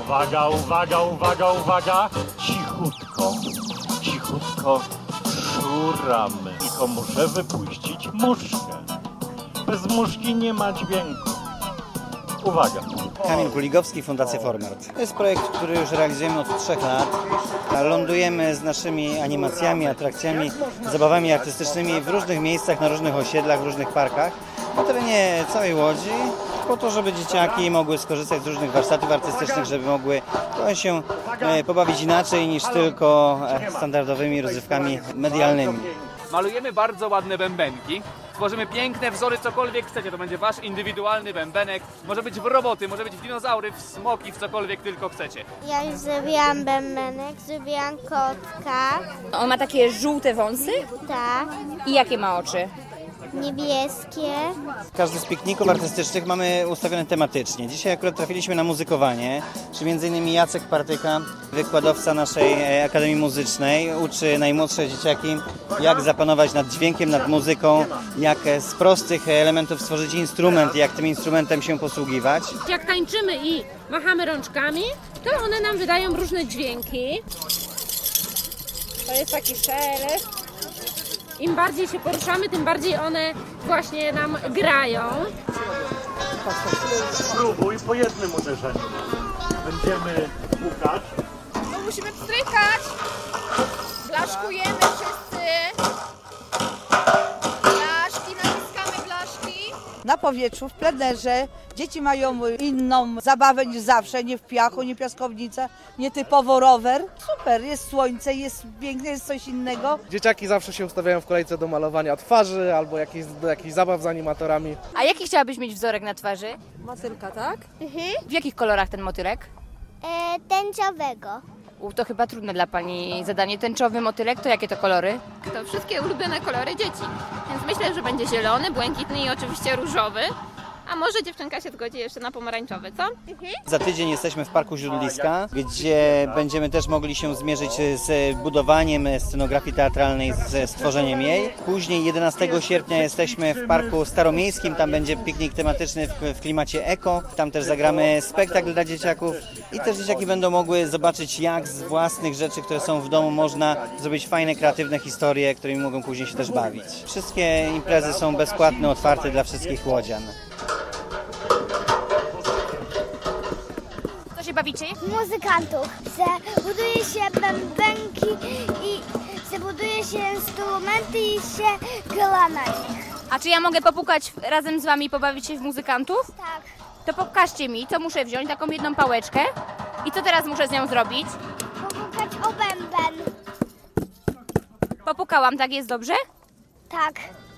Uwaga, uwaga, uwaga, uwaga! Cichutko, cichutko szuramy. Tylko muszę wypuścić muszkę. Bez muszki nie ma dźwięku. Uwaga! Kamil Kuligowski, Fundacja Formart. To jest projekt, który już realizujemy od 3 lat. Lądujemy z naszymi animacjami, atrakcjami, zabawami artystycznymi w różnych miejscach, na różnych osiedlach, w różnych parkach na terenie całej Łodzi, po to, żeby dzieciaki mogły skorzystać z różnych warsztatów artystycznych, żeby mogły się pobawić inaczej niż tylko standardowymi rozrywkami medialnymi. Malujemy bardzo ładne bębenki. Tworzymy piękne wzory, cokolwiek chcecie. To będzie wasz indywidualny bębenek. Może być w roboty, może być w dinozaury, w smoki, w cokolwiek tylko chcecie. Ja już zrobiłam bębenek, zrobiłam kotka. On ma takie żółte wąsy? Tak, I jakie ma oczy? niebieskie. Każdy z pikników artystycznych mamy ustawione tematycznie. Dzisiaj akurat trafiliśmy na muzykowanie, czy m.in. Jacek Partyka, wykładowca naszej Akademii Muzycznej, uczy najmłodsze dzieciaki, jak zapanować nad dźwiękiem, nad muzyką, jak z prostych elementów stworzyć instrument, jak tym instrumentem się posługiwać. Jak tańczymy i machamy rączkami, to one nam wydają różne dźwięki. To jest taki szelest. Im bardziej się poruszamy, tym bardziej one właśnie nam grają. Spróbuj po jednym uderzeniu. Będziemy pukać. No musimy pstrykać. Blaszkujemy wszyscy. Blaszki, naciskamy blaszki. Na powietrzu, w plenerze. Dzieci mają inną zabawę niż zawsze, nie w piachu, nie piaskownica, nie typowo rower. Super, jest słońce, jest pięknie, jest coś innego. Dzieciaki zawsze się ustawiają w kolejce do malowania twarzy albo do jakichś zabaw z animatorami. A jaki chciałabyś mieć wzorek na twarzy? Motylka, tak? W jakich kolorach ten motylek? Tęczowego. To chyba trudne dla Pani zadanie. Tęczowy motylek, to jakie to kolory? To wszystkie ulubione kolory dzieci. Więc myślę, że będzie zielony, błękitny i oczywiście różowy. A może dziewczynka się zgodzi jeszcze na pomarańczowy, co? Za tydzień jesteśmy w Parku Źródliska, gdzie będziemy też mogli się zmierzyć z budowaniem scenografii teatralnej, ze stworzeniem jej. Później 11 sierpnia jesteśmy w Parku Staromiejskim, tam będzie piknik tematyczny w klimacie eko. Tam też zagramy spektakl dla dzieciaków i też dzieciaki będą mogły zobaczyć, jak z własnych rzeczy, które są w domu, można zrobić fajne, kreatywne historie, którymi mogą później się też bawić. Wszystkie imprezy są bezpłatne, otwarte dla wszystkich łodzian. Co się bawicie? Muzykantów. Buduje się bębenki i buduje się instrumenty i się gra na nich. A czy ja mogę popukać razem z Wami i pobawić się w muzykantów? Tak. To pokażcie mi, co muszę wziąć, taką jedną pałeczkę. I co teraz muszę z nią zrobić? Popukać o bęben. Popukałam, tak jest dobrze? Tak.